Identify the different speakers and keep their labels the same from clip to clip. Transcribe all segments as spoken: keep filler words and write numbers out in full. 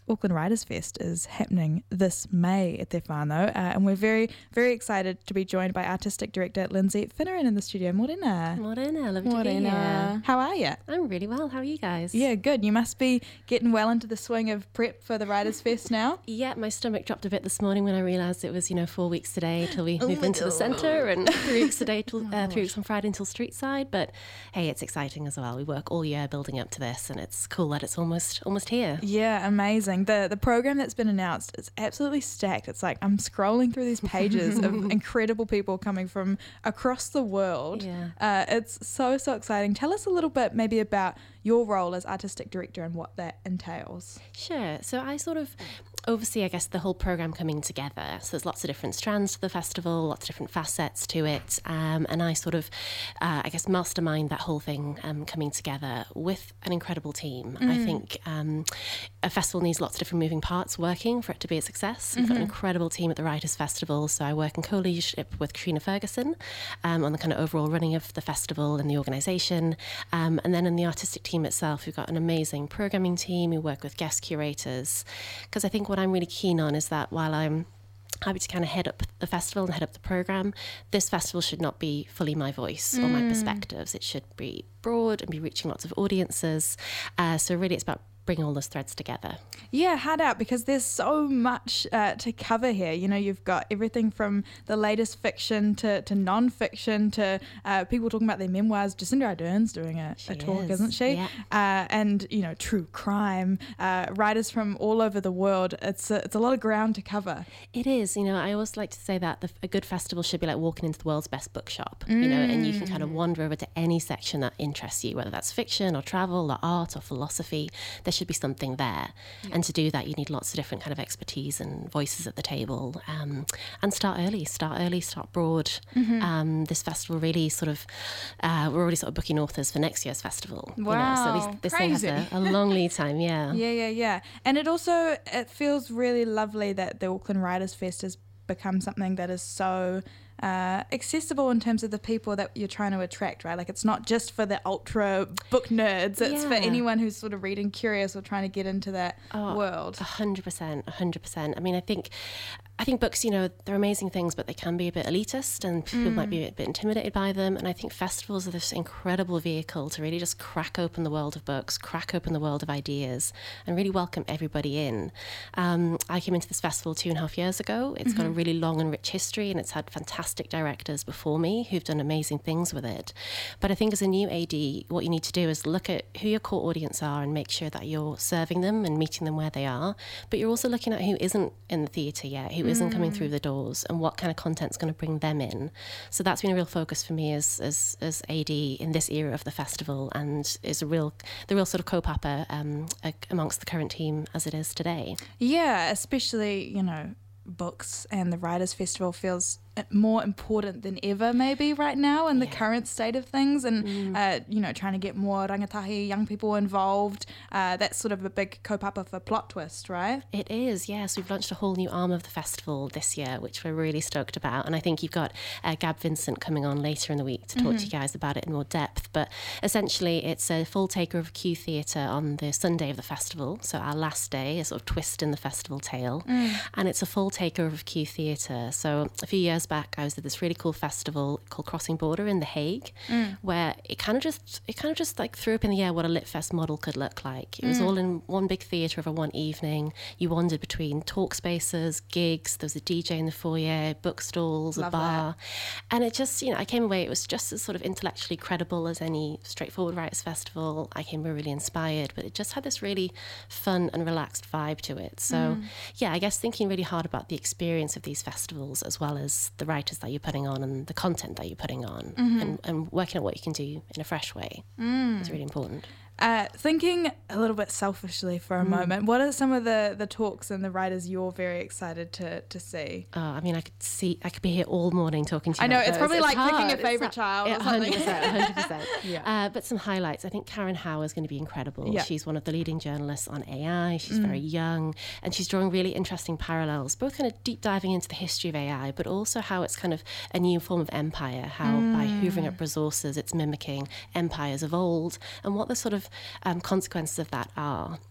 Speaker 1: Auckland Writers Fest is happening this May at Te Whānau, uh, and we're very, very excited to be joined by Artistic Director Lindsay Finneran in the studio. Morena.
Speaker 2: Morena, lovely
Speaker 1: Morena.
Speaker 2: to be here.
Speaker 1: How are you?
Speaker 2: I'm really well. How are you guys?
Speaker 1: Yeah, good. You must be getting well into the swing of prep for the Writers Fest now.
Speaker 2: Yeah, my stomach dropped a bit this morning when I realised it was, you know, four weeks today till we move into the centre, and three weeks today till uh, three weeks on Friday until Streetside. But hey, it's exciting as well. We work all year building up to this, and it's cool that it's almost almost here.
Speaker 1: Yeah, amazing. The the program that's been announced is absolutely stacked. It's like I'm scrolling through these pages of incredible people coming from across the world.
Speaker 2: Yeah.
Speaker 1: Uh, it's so, so exciting. Tell us a little bit maybe about your role as artistic director and what that entails.
Speaker 2: Sure. So I sort of oversee, I guess, the whole programme coming together. So there's lots of different strands to the festival, lots of different facets to it. Um, and I sort of, uh, I guess, mastermind that whole thing um, coming together with an incredible team. Mm. I think um, a festival needs lots of different moving parts working for it to be a success. We've mm-hmm. got an incredible team at the Writers' Festival. So I work in co-leadership with Katrina Ferguson um, on the kind of overall running of the festival and the organisation. Um, and then in the artistic team itself, we've got an amazing programming team. We work with guest curators. Because I think what I'm really keen on is that while I'm happy to kind of head up the festival and head up the programme, this festival should not be fully my voice mm. or my perspectives. It should be broad and be reaching lots of audiences. Uh, so really it's about bringing all those threads together.
Speaker 1: Yeah, hard out, because there's so much uh, to cover here. You know, you've got everything from the latest fiction to, to non-fiction to uh, people talking about their memoirs. Jacinda Ardern's doing a, a talk,
Speaker 2: is.
Speaker 1: isn't she?
Speaker 2: Yeah.
Speaker 1: Uh, and, you know, true crime, uh, writers from all over the world. It's a, it's a lot of ground to cover.
Speaker 2: It is. You know, I always like to say that the, a good festival should be like walking into the world's best bookshop, mm. you know, and you can kind of wander over to any section that interests you, whether that's fiction or travel or art or philosophy. There should be something there. Yeah. And to do that, you need lots of different kind of expertise and voices at the table. Um, and start early, start early, start broad. Mm-hmm. Um, this festival really sort of, uh, we're already sort of booking authors for next year's festival.
Speaker 1: Wow,
Speaker 2: you know, so this, this
Speaker 1: crazy.
Speaker 2: thing has a, a long lead time, yeah.
Speaker 1: Yeah, yeah, yeah. And it also, it feels really lovely that the Auckland Writers Fest has become something that is so Uh, accessible in terms of the people that you're trying to attract, right? Like, it's not just for the ultra book nerds, it's
Speaker 2: yeah.
Speaker 1: for anyone who's sort of reading curious or trying to get into that
Speaker 2: oh,
Speaker 1: world.
Speaker 2: A hundred percent, a hundred percent. I mean, I think I think books, you know, they're amazing things, but they can be a bit elitist and people mm. might be a bit intimidated by them. And I think festivals are this incredible vehicle to really just crack open the world of books, crack open the world of ideas, and really welcome everybody in. Um, I came into this festival two and a half years ago. It's mm-hmm. got a really long and rich history, and it's had fantastic directors before me who've done amazing things with it. But I think as a new A D, what you need to do is look at who your core audience are and make sure that you're serving them and meeting them where they are. But you're also looking at who isn't in the theatre yet, who isn't coming through the doors, and what kind of content's going to bring them in. So that's been a real focus for me as as, as A D in this era of the festival, and is a real the real sort of co-papa um, amongst the current team as it is today.
Speaker 1: Yeah, especially, you know, books and the Writers' Festival feels more important than ever maybe right now in yeah. the current state of things, and mm. uh, you know, trying to get more rangatahi young people involved. Uh, that's sort of a big kaupapa for Plot Twist, right?
Speaker 2: It is, yes. We've launched a whole new arm of the festival this year, which we're really stoked about, and I think you've got uh, Gab Vincent coming on later in the week to talk mm-hmm. to you guys about it in more depth. But essentially it's a full takeover of Q Theatre on the Sunday of the festival, so our last day, a sort of twist in the festival tale, mm. and it's a full takeover of Q Theatre. So a few years back I was at this really cool festival called Crossing Border in The Hague, mm. where it kind of just it kind of just like threw up in the air what a Lit Fest model could look like. It was mm. all in one big theatre over one evening. You wandered between talk spaces, gigs, there was a D J in the foyer, bookstalls, a bar, that. And it just, you know, I came away, it was just as sort of intellectually credible as any straightforward writers festival. I came away really inspired, but it just had this really fun and relaxed vibe to it. So mm. yeah, I guess thinking really hard about the experience of these festivals as well as the writers that you're putting on and the content that you're putting on, mm-hmm. and, and working out what you can do in a fresh way mm. is really important.
Speaker 1: Uh, thinking a little bit selfishly for a mm. moment, what are some of the, the talks and the writers you're very excited to, to see?
Speaker 2: Oh, I mean, I could see, I could be here all morning talking to you.
Speaker 1: I know,
Speaker 2: about
Speaker 1: it's
Speaker 2: those.
Speaker 1: probably
Speaker 2: it's
Speaker 1: like
Speaker 2: hard.
Speaker 1: picking a favourite child or something.
Speaker 2: one hundred percent, one hundred percent.
Speaker 1: yeah.
Speaker 2: Uh, but some highlights. I think Karen Howe is going to be incredible. Yeah. She's one of the leading journalists on A I. She's mm. very young, and she's drawing really interesting parallels, both kind of deep diving into the history of A I, but also how it's kind of a new form of empire, how mm. by hoovering up resources, it's mimicking empires of old, and what the sort of um, consequences of that are.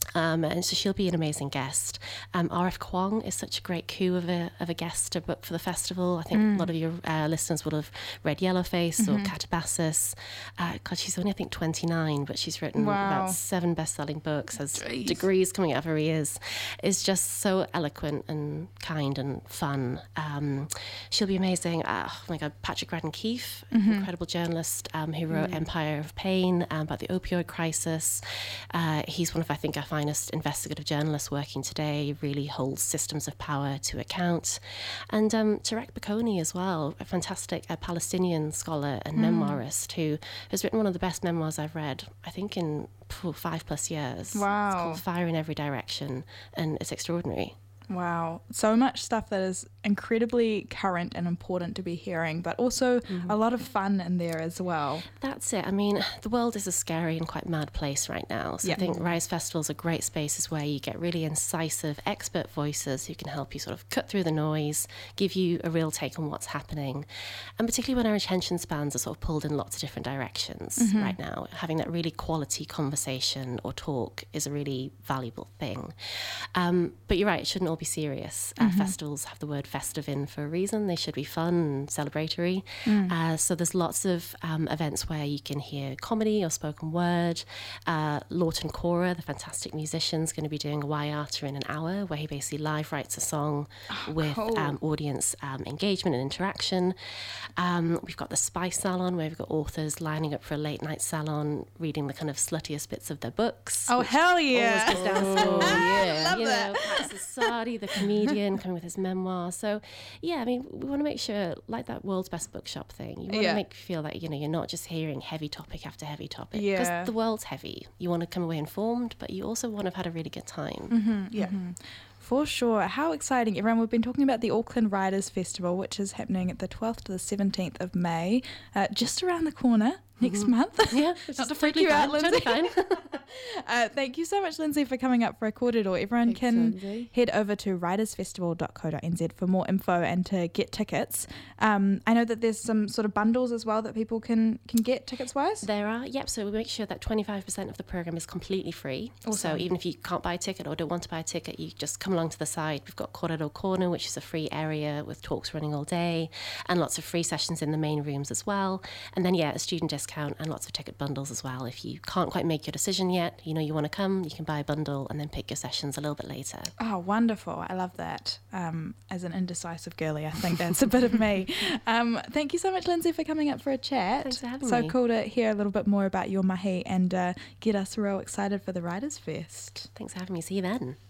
Speaker 2: Um, and so she'll be an amazing guest. Um, R F Kuang is such a great coup of a of a guest to book for the festival. I think mm. a lot of your uh, listeners would have read Yellowface mm-hmm. or Catabasis. Uh, God, she's only I think twenty-nine, but she's written wow. about seven best-selling books, has Jeez. degrees coming out of her ears. Is just so eloquent and kind and fun. Um, she'll be amazing. Uh, oh my God, Patrick Radden Keefe, mm-hmm. incredible journalist um, who wrote mm. Empire of Pain um, about the opioid crisis. Uh, he's one of I think our finest investigative journalists working today. He really holds systems of power to account. And um, Tarek Bakoni as well, a fantastic uh, Palestinian scholar and mm. memoirist who has written one of the best memoirs I've read, I think in oh, five plus years.
Speaker 1: Wow.
Speaker 2: It's called Fire in Every Direction, and it's extraordinary.
Speaker 1: Wow. So much stuff that is incredibly current and important to be hearing, but also mm-hmm. a lot of fun in there as well.
Speaker 2: That's it. I mean, the world is a scary and quite mad place right now. So yeah. I think Rise Festivals are great spaces where you get really incisive expert voices who can help you sort of cut through the noise, give you a real take on what's happening. And particularly when our attention spans are sort of pulled in lots of different directions mm-hmm. right now, having that really quality conversation or talk is a really valuable thing. Um, but you're right, it shouldn't all be serious. Mm-hmm. Uh, festivals have the word festive in for a reason. They should be fun and celebratory. Mm. Uh, so there's lots of um, events where you can hear comedy or spoken word. Uh, Lawton Cora, the fantastic musician, is going to be doing a Waiata in an hour where he basically live writes a song oh, with cool. um, audience um, engagement and interaction. Um, we've got the Spice Salon where we've got authors lining up for a late night salon reading the kind of sluttiest bits of their books.
Speaker 1: Oh, hell yeah.
Speaker 2: Always goes down oh,
Speaker 1: yeah.
Speaker 2: you
Speaker 1: that.
Speaker 2: know, Pat Sassadi, the comedian, coming with his memoir. So, yeah, I mean, we want to make sure, like that World's Best Bookshop thing, you want
Speaker 1: yeah.
Speaker 2: to make feel that, you know, you're not just hearing heavy topic after heavy topic.
Speaker 1: Yeah.
Speaker 2: Because the world's heavy. You want to come away informed, but you also want to have had a really good time.
Speaker 1: Mm-hmm. Yeah. Mm-hmm. For sure. How exciting. Everyone, we've been talking about the Auckland Writers Festival, which is happening at the twelfth to the seventeenth of May, uh, just around the corner. Next
Speaker 2: mm-hmm.
Speaker 1: month.
Speaker 2: Yeah.
Speaker 1: Not to freak you out, Lindsay.
Speaker 2: Totally fine.
Speaker 1: uh, thank you so much, Lindsay, for coming up for a Kōrero. Everyone Thanks, can Lindsay. head over to writers festival dot co dot n z for more info and to get tickets. Um, I know that there's some sort of bundles as well that people can, can get tickets-wise.
Speaker 2: There are, yep. So we make sure that twenty-five percent of the programme is completely free.
Speaker 1: Awesome.
Speaker 2: So even if you can't buy a ticket or don't want to buy a ticket, you just come along to the side. We've got Kōrero Corner, which is a free area with talks running all day and lots of free sessions in the main rooms as well. And then, yeah, a student discount and lots of tickets bundles as well. If you can't quite make your decision yet, you know you want to come, you can buy a bundle and then pick your sessions a little bit later.
Speaker 1: Oh, wonderful. I love that. Um, as an indecisive girly, I think that's a bit of me. Um, thank you so much, Lindsay, for coming up for a chat.
Speaker 2: Thanks for having
Speaker 1: so
Speaker 2: me.
Speaker 1: So cool to hear a little bit more about your mahi and uh, get us real excited for the Writers' Fest.
Speaker 2: Thanks for having me. See you then.